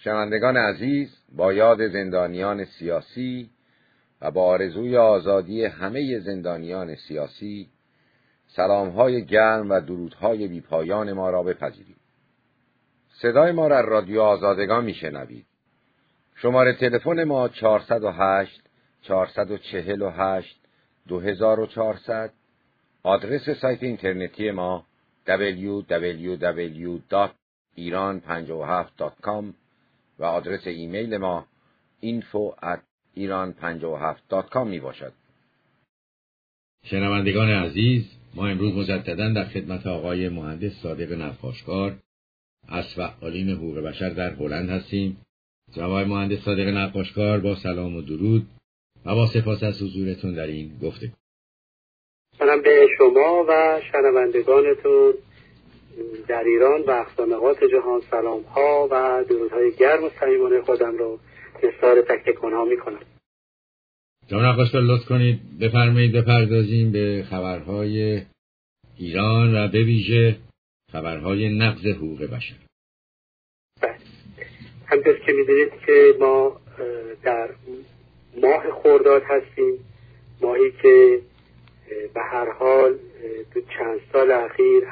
شنوندگان عزیز، با یاد زندانیان سیاسی و با آرزوی آزادی همه زندانیان سیاسی، سلام‌های گرم و درودهای بی‌پایان ما را بپذیرید. صدای ما را رادیو آزادگان میشنوید. شماره تلفن ما 408 448 2400. آدرس سایت اینترنتی ما www.iran57.com و آدرس ایمیل ما info@iran57.com می باشد. شنوندگان عزیز، ما امروز مجدداً در خدمت آقای مهندس صادق نقاشکار از فعالین حقوق بشر در هلند هستیم. جناب مهندس صادق نقاشکار، با سلام و درود و با سپاس از حضورتون در این گفتگو. سلام به شما و شنوندگانتون در ایران و اقصانقاط جهان. سلام ها و درودهای گرم و صمیمانه خودم رو نثار تک تک آنها میکنم. جناب نقاشکار، لطف کنید بفرمایید بپردازیم به خبرهای ایران و به ویژه خبرهای نقض حقوق بشر. بله، همونطور که میدونید که ما در ماه خرداد هستیم، ماهی که به هر حال تو چند سال اخیر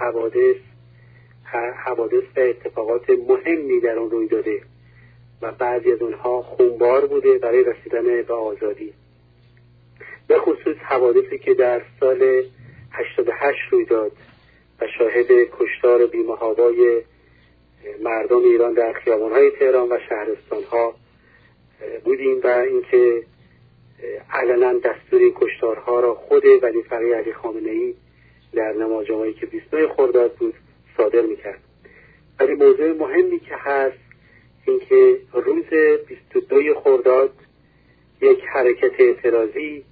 حوادث و اتفاقات مهمی در اون روی داده و بعضی از اونها خونبار بوده برای رسیدن به آزادی. به خصوص حوادثی که در سال 88 روی داد و شاهد کشتار بی‌محابای مردم ایران در خیابان‌های تهران و شهرستان‌ها بودیم و اینکه علنا دستور این کشتارها را خود ولی فقیه علی خامنه‌ای در نماز جمعه‌ای که 29 خرداد بود صادر می‌کرد. ولی موضوع مهمی که هست اینکه روز 22 خرداد یک حرکت اعتراضی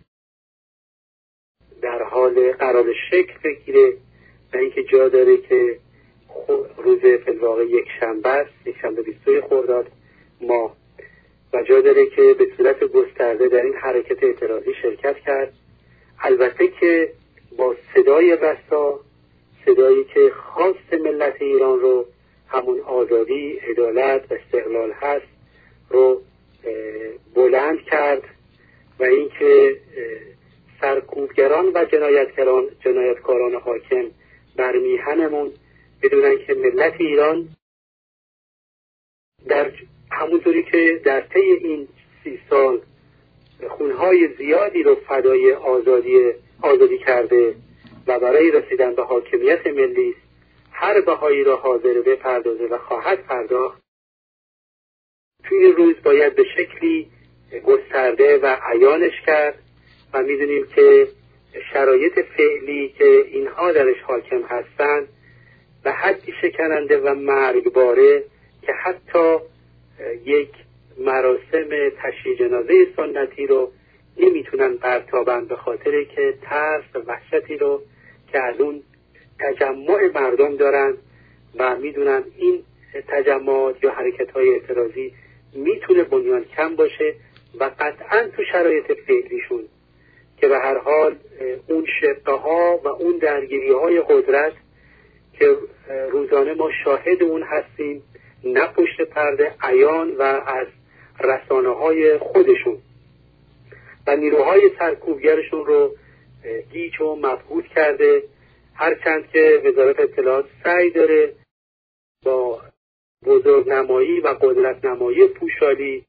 در حال قرار شکل بگیره و اینکه جا داره که روز فی‌الواقع یک شنبه 22 خرداد ماه و جا داره که به صورت گسترده در این حرکت اعتراضی شرکت کرد. البته که با صدای رسا، صدایی که خواست ملت ایران رو، همون آزادی، عدالت و استقلال هست، رو بلند کرد و اینکه سرکوبگران و جنایتکاران حاکم بر میهنمون بدونن که ملت ایران در همونطوری که در طی این 30 سال خونهای زیادی رو فدای آزادی کرده و برای رسیدن به حاکمیت ملی هر بهایی را حاضر بپردازه و خواهد پرداخت، توی این روز باید به شکلی گسترده و عیانش کرد و میدونیم که شرایط فعلی که اینها درش حاکم هستند به حدی شکننده و مرگباره که حتی یک مراسم تشییع جنازه سنتی رو نمیتونن برتابند به خاطر که ترس و وحشتی رو که از اون تجمع مردم دارن و میدونن این تجمعات یا حرکت‌های اعتراضی میتونه بنیان کم باشه و قطعاً تو شرایط فعلیشون که به هر حال اون شقه‌ها و اون درگیری‌های قدرت که روزانه ما شاهد اون هستیم، نه پشت پرده، عیان و از رسانه‌های خودشون و نیروهای سرکوبگرشون رو گیج و مبهوت کرده، هرچند که وزارت اطلاعات سعی داره با بزرگنمایی و قدرت نمایی پوشالی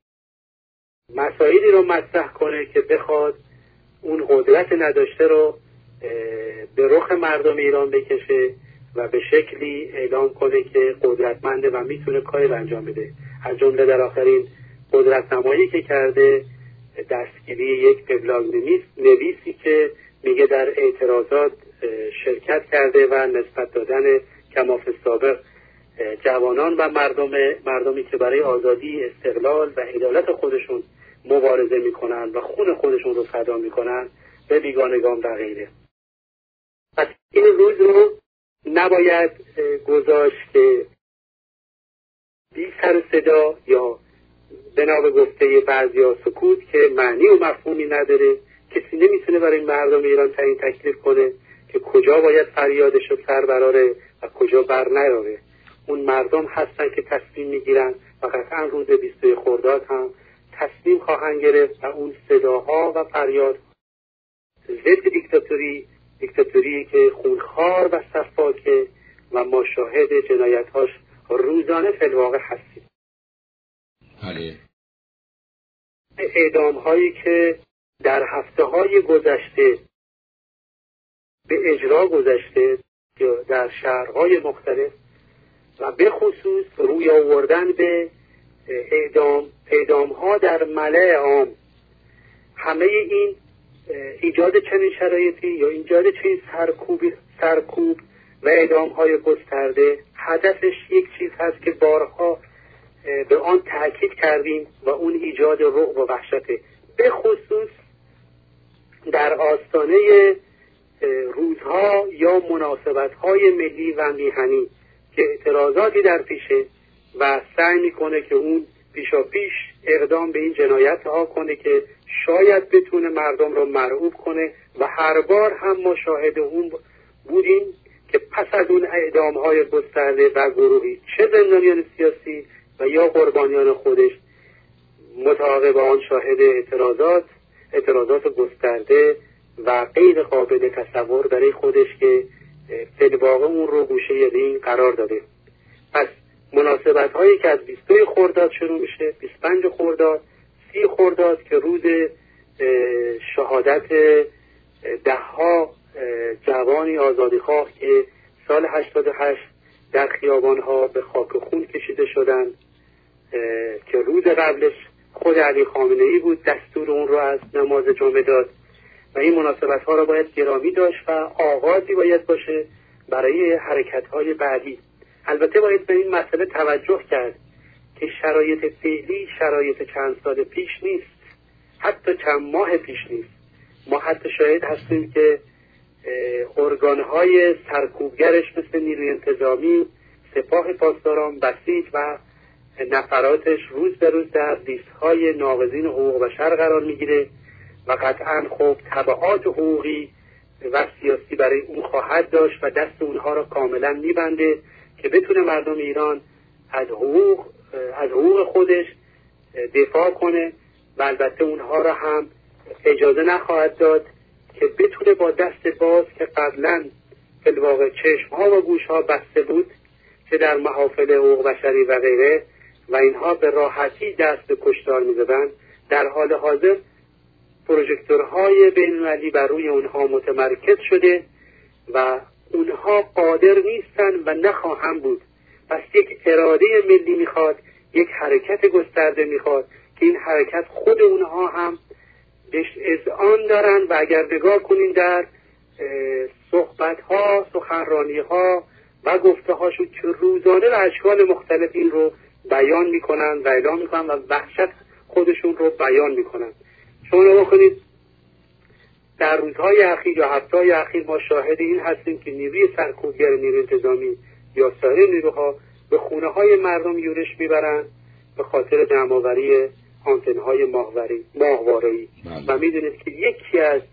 مسائلی رو مطرح کنه که بخواد اون قدرت نداشته رو به رخ مردم ایران بکشه و به شکلی اعلام کنه که قدرتمنده و میتونه کاری رو انجام بده. از جمله در آخرین قدرت نمایی که کرده دستگیری یک وبلاگ نویسی که میگه در اعتراضات شرکت کرده و نسبت دادن کماف سابق جوانان و مردمی که برای آزادی، استقلال و عدالت خودشون مبارزه میکنن و خون خودشون رو فدا میکنن به بیگانگان و غیره. پس این روز رو نباید گذاشت که بی سر صدا یا بنا به گفته بعضیا سکوت که معنی و مفهومی نداره. کسی نمیتونه برای مردم ایران تعیین تکلیف کنه که کجا باید فریادش رو سر براره و کجا بر نیاره. اون مردم هستن که تصمیم میگیرن و قطعا روز 22 خرداد هم تصمیم خواهند گرفت و اون صداها و فریاد ضد دیکتاتوری که خونخوار و سفاکه و ما شاهد جنایت‌هاش روزانه فی الواقع هستیم. بله. اعدام‌هایی که در هفته‌های گذشته به اجرا گذشته یا در شهرهای مختلف و به خصوص روی آوردن به اعدام‌ها در ملأ عام، همه این ایجاد چنین شرایطی یا ایجاد چنین سرکوب و اعدام‌های گسترده هدفش یک چیز هست که بارها به آن تاکید کردیم و اون ایجاد رعب و وحشته، به خصوص در آستانه روزها یا مناسبت‌های ملی و میهنی که اعتراضاتی در پیشه و سعی میکنه که اون پیشاپیش اقدام به این جنایت ها کنه که شاید بتونه مردم رو مرعوب کنه و هر بار هم ما شاهد اون بودیم که پس از اون اعدام های گسترده و گروهی چه زندانیان سیاسی و یا قربانیان خودش متعاقب آن شاهد اعتراضات گسترده و غیر قابل تصور برای خودش که فی الواقع اون رو گوشه رینگ قرار داده. پس مناسبت هایی که از 22 خرداد شروع میشه، 25 خرداد، 30 خرداد که روز شهادت دهها جوانی آزادیخواه که سال 88 در خیابان ها به خاک خون کشیده شدن که روز قبلش خود علی خامنه‌ای بود دستور اون رو از نماز جمعه داد و این مناسبت ها رو باید گرامی داشت و آغازی باید باشه برای حرکت های بعدی. البته باید به این مسئله توجه کرد که شرایط فعلی شرایط چند سال پیش نیست، حتی چند ماه پیش نیست. ما حتی شاهد هستیم که ارگانهای سرکوبگرش مثل نیروی انتظامی، سپاه پاسداران، بسیج و نفراتش روز به روز در لیست‌های ناقضین حقوق بشر قرار میگیره و قطعاً خب تبعات حقوقی و سیاسی برای اون خواهد داشت و دست اونها را کاملا میبنده که بتونه مردم ایران از حقوق خودش دفاع کنه و البته اونها را هم اجازه نخواهد داد که بتونه با دست باز که قبلا فی الواقع چشمها و گوشها بسته بود که در محافل حقوق بشری و غیره و اینها به راحتی دست به کشتار می‌زدن، در حال حاضر پروژکتورهای بین‌المللی بر روی اونها متمرکز شده و اونها قادر نیستن و نخواهند بود. پس یک اراده ملی میخواد، یک حرکت گسترده میخواد که این حرکت خود اونها هم بهش اذعان دارن و اگر نگاه کنین در صحبت‌ها، سخنرانی‌ها و گفته‌هاشون که روزانه و اشکال مختلف این رو بیان میکنن و اعلام میکنن و وحشت خودشون رو بیان میکنن. شما نگاه کنید در روزهای اخیر یا هفته‌های اخیر ما شاهد این هستیم که نیروی سرکوبگر نیروی انتظامی یا سایر نیروها به خونه‌های مردم یورش میبرن به خاطر جمع‌آوری آنتن‌های ماهواره‌ای و میدونید که یکی از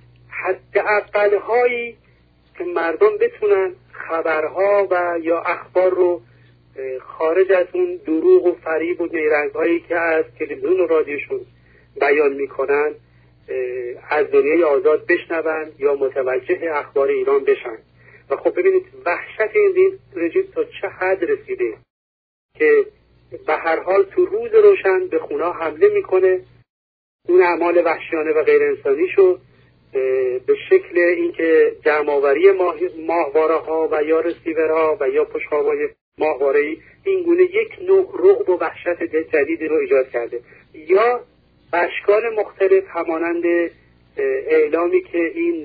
حداقل‌هایی که مردم بتونن خبرها و یا اخبار رو خارج از اون دروغ و فریب و نیرنگ‌هایی که از تلویزیون و رادیوشون بیان میکنن از دنیای آزاد بشنون یا متوجه اخبار ایران بشن. و خب ببینید وحشت این رژیم تا چه حد رسیده که به هر حال تو روز روشن به خونه حمله میکنه، اون اعمال وحشیانه و غیر انسانیشو به شکل اینکه جمع‌آوری ماهواره ها و یا رسیورها و یا پشت‌های ماهواره‌ای این گونه یک نوع رعب و وحشت جدیدی رو ایجاد کرده یا اشکال مختلف همانند اعلامی که این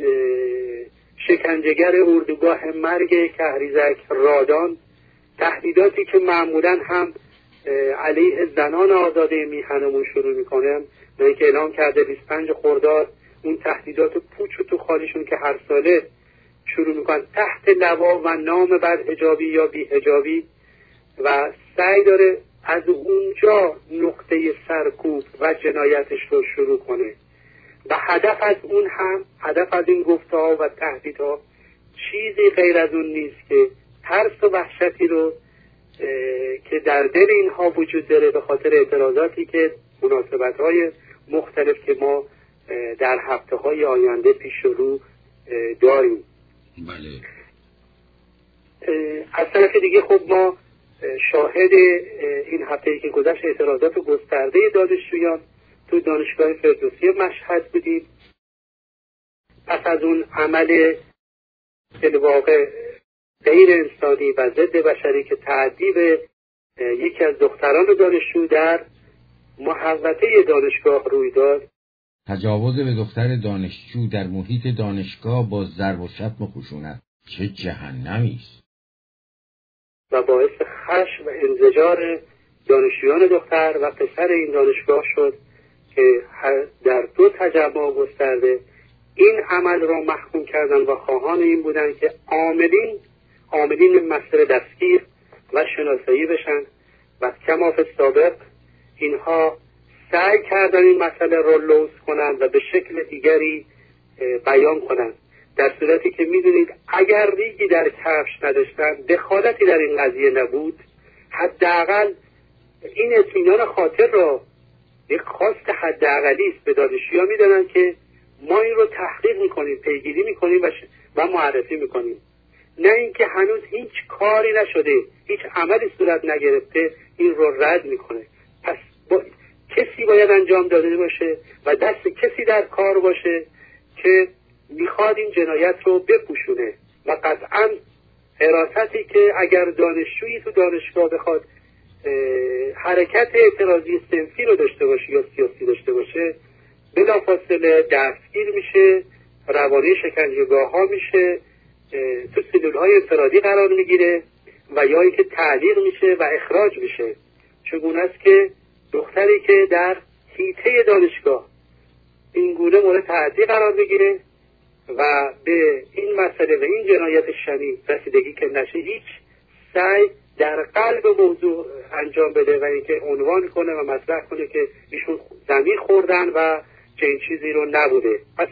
شکنجهگر اردوگاه مرگ کهریزک رادان، تهدیداتی که معمولا هم علیه زنان آزاده میهنمون شروع میکنن و که اعلام کرده 25 خرداد اون تهدیدات پوچ و تو خالیشون که هر ساله شروع میکنن تحت لوا و نام بد حجابی یا بی حجابی و سعی داره از اونجا نقطه سرکوب و جنایتش رو شروع کنه و هدف از این گفته‌ها و تهدیدها چیزی غیر از اون نیست که ترس و وحشتی رو که در دل اینها وجود داره به خاطر اعتراضاتی که مناسبت‌های مختلف که ما در هفته‌های آینده پیش رو داریم. بله. از طرف دیگه خب ما شاهد این هفته‌ای که گذشت اعتراضات گسترده دانشجویان تو دانشگاه فردوسی مشهد بودیم. پس از اون عمل بالواقع غیر انسانی و ضد بشری که تعدی به یکی از دختران دانشجو در محوطه دانشگاه روی داد، تجاوز به دختر دانشجو در محیط دانشگاه با ضرب و شتم و خشونت چه جهنمی است و باعث خشم و انزجار دانشجویان دختر و پسر این دانشگاه شد که در 2 تجمع گسترده این عمل را محکوم کردن و خواهان این بودن که عاملین مسئله دستگیر و شناسایی بشن و کما فی السابق اینها سعی کردن این مسئله را لوث کنن و به شکل دیگری بیان کنن، در صورتی که میدونید اگر ریگی در کفش نداشتن، دخالتی در این قضیه نبود، حداقل این اطمینان خاطر را یک خواست حداقلی است به دانشجویان میدونن که ما این رو تحقیق میکنیم، پیگیری میکنیم و معرفی میکنیم، نه اینکه هنوز هیچ کاری نشده، هیچ عملی صورت نگرفته این رو رد میکنه. پس کسی باید انجام داده باشه و دست کسی در کار باشه که میخواد این جنایت رو بپوشونه و قطعا حراستی که اگر دانشجویی تو دانشگاه بخواد حرکت اعتراضی صنفی رو داشته باشه یا سیاسی داشته باشه، بلافاصله دستگیر میشه، روانه شکنجهگاه ها میشه، تو سلول های انفرادی قرار میگیره و یا اینکه تعلیق میشه و اخراج میشه. چگونه است که دختری که در حیطه دانشگاه این گونه مورد تعدی قرار بگیره و به این مسئله و این جنایت شنیع رسیدگی که نشه، هیچ سعی در قلب موضوع انجام بده و اینکه عنوان کنه و مطرح کنه که ایشون زمین خوردن و چنین چیزی رو نبوده. پس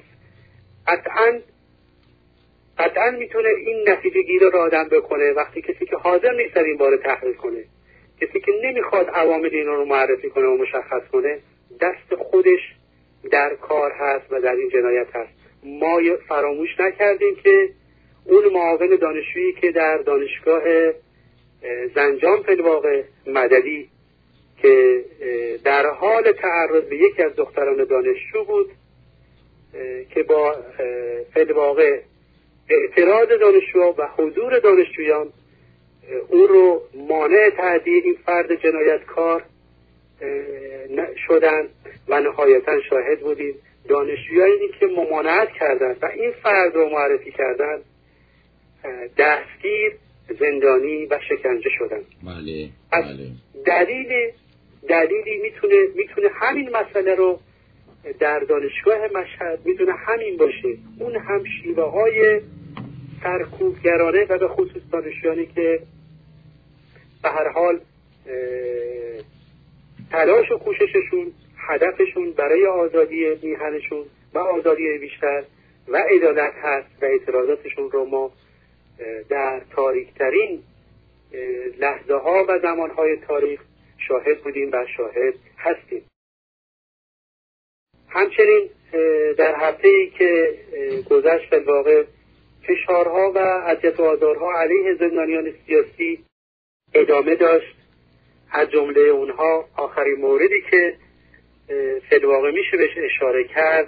قطعا میتونه این نتیجه گیری رو آدم بکنه وقتی کسی که حاضر نیست این باره تحقیق کنه، کسی که نمیخواد عوامل اینا رو معرفی کنه و مشخص کنه، دست خودش در کار هست و در این جنایت هست. ما فراموش نکردیم که اون معاون دانشجویی که در دانشگاه زنجان بالواقع مددی که در حال تعرض به یکی از دختران دانشجو بود که با بالواقع اعتراض دانشجوها و حضور دانشجویان اون رو مانع تعدیه این فرد جنایتکار شدن و نهایتا شاهد بودیم دانشجویانی که ممانعت کردن و این فرد رو معرفی کردن دستگیر، زندانی و شکنجه شدن. بله. دلیلی میتونه همین مسئله رو در دانشگاه مشهد میتونه همین باشه، اون هم شیوه های سرکوبگرانه و به خصوص دانشجویانی که به هر حال تلاش و کوشششون هدفشون برای آزادی میهنشون و آزادی بیشتر و عدالت هست و اعتراضاتشون رو ما در تاریکترین لحظه ها و زمان های تاریخ شاهد بودیم و شاهد هستیم. همچنین در هفته‌ای که گذشت بالواقع فشارها و اذیت و آزارها علیه زندانیان سیاسی ادامه داشت. از جمله اونها آخرین موردی که بالواقع میشه بهش اشاره کرد،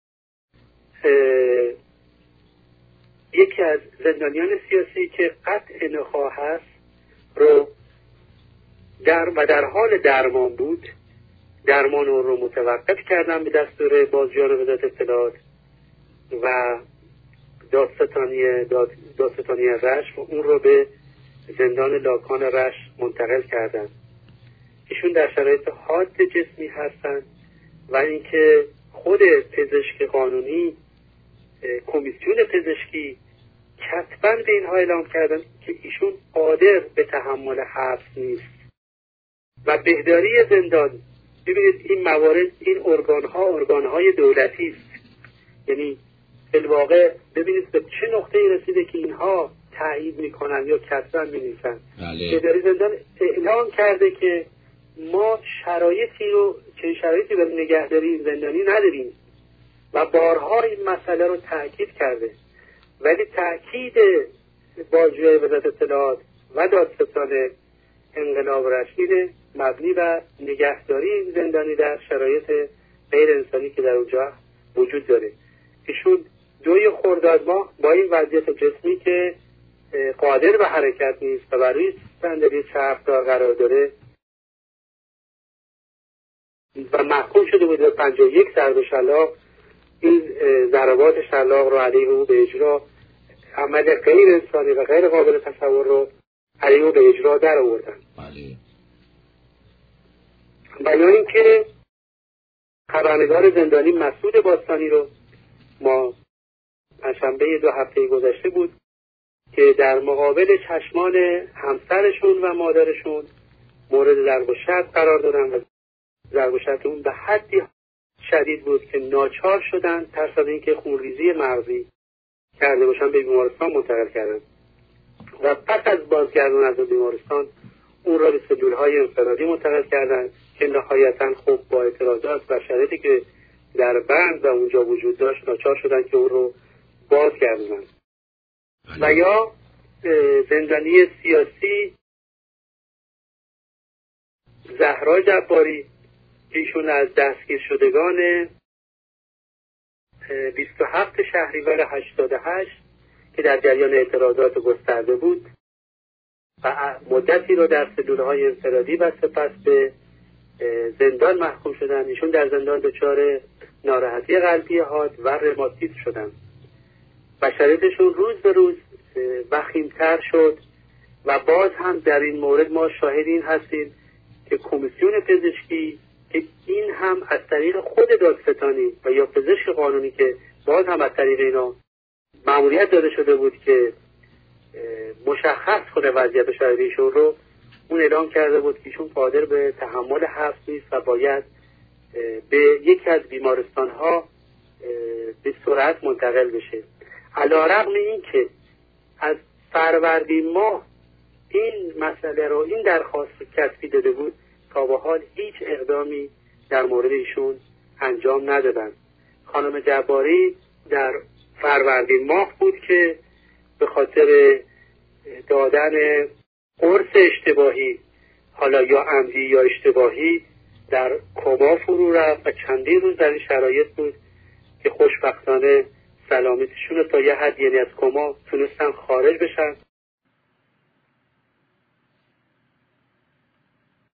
یکی از زندانیان سیاسی که قطع نخواه هست رو در حال درمان بود، درمان اون رو متوقف کردن به دستور بازجویان وزارت اطلاعات و دادستانی رشت و اون رو به زندان لاکان رشت منتقل کردن. ایشون در شرایط حاد جسمی هستن و اینکه خود پزشک قانونی، کمیسیون پزشکی کتباً به اینها اعلام کردن که ایشون قادر به تحمل حبس نیست و بهداری زندان. ببینید این موارد، این ارگانهای دولتی است، یعنی بالواقع ببینید به چه نقطه‌ای رسیده که اینها تایید میکنن یا کسرا می‌نویسن. بله. اداره زندان اعلام کرده که ما چه شرایطی برای نگهداری زندانی نداریم و بارها این مسئله رو تاکید کرده، ولی تاکید بازجوی وزارت اطلاعات و دادستان انقلاب رشید مبنی بر نگهداری این زندانی در شرایط غیر انسانی که در اونجا وجود داره. ایشون 2 خرداد ماه با این وضعیت جسمی که قادر به حرکت نیست و بر روی صندلی چرخدار قرار داره و محکوم شده بود به 51 ضرب شلاق، این ضربات شلاق رو علیه او به اجرا، عمل غیر انسانی و غیر قابل تصور رو علیه او به اجرا در آوردن. بله. برای اینکه خبرنگار زندانی مسعود باستانی رو ما پنجشنبه 2 هفته گذشته بود که در مقابل چشمان همسرشون و مادرشون مورد ضرب و شتم قرار دادن و ضرب و شتم اون به حدی شدید بود که ناچار شدن ترس از اینکه خونریزی مغزی کرده باشن به بیمارستان منتقل کردن و پس از بازگردون از بیمارستان اون را به سلول‌های انفرادی منتقل کردن که نهایتاً خب با اعتراضات و شرایطی که در بند و اونجا وجود داشت ناچار شدن که اون رو بازگردونن. و یا زندانی سیاسی زهرا جباری، ایشون از دستگیر شدگان 27 شهریور 88 که در جریان اعتراضات گسترده بود و مدتی رو در سلول‌های انفرادی و سپس به زندان محکوم شدن. ایشون در زندان دچار ناراحتی قلبی حاد و رماتیسم شدن و شرایطشون روز به روز وخیم‌تر شد و باز هم در این مورد ما شاهد این هستیم که کمیسیون پزشکی که این هم از طریق خود دادستانی و یا پزشک قانونی که باز هم از طریق اینا مأموریت داده شده بود که مشخص کنه وضعیت شرایطشون رو، اون اعلام کرده بود که ایشون قادر به تحمل حبس نیست و باید به یکی از بیمارستان‌ها به سرعت منتقل بشه. علی‌رغم این که از فروردین ماه این مسئله رو، این درخواست کسبی داده بود، تا به حال هیچ اقدامی در مورد ایشون انجام ندادن. خانم جباری در فروردین ماه بود که به خاطر دادن قرص اشتباهی، حالا یا عمدی یا اشتباهی، در کما فرو رفت و چندین روز در این شرایط بود که خوشبختانه سلامتیشون تا یه حد، یعنی از کما تونستن خارج بشن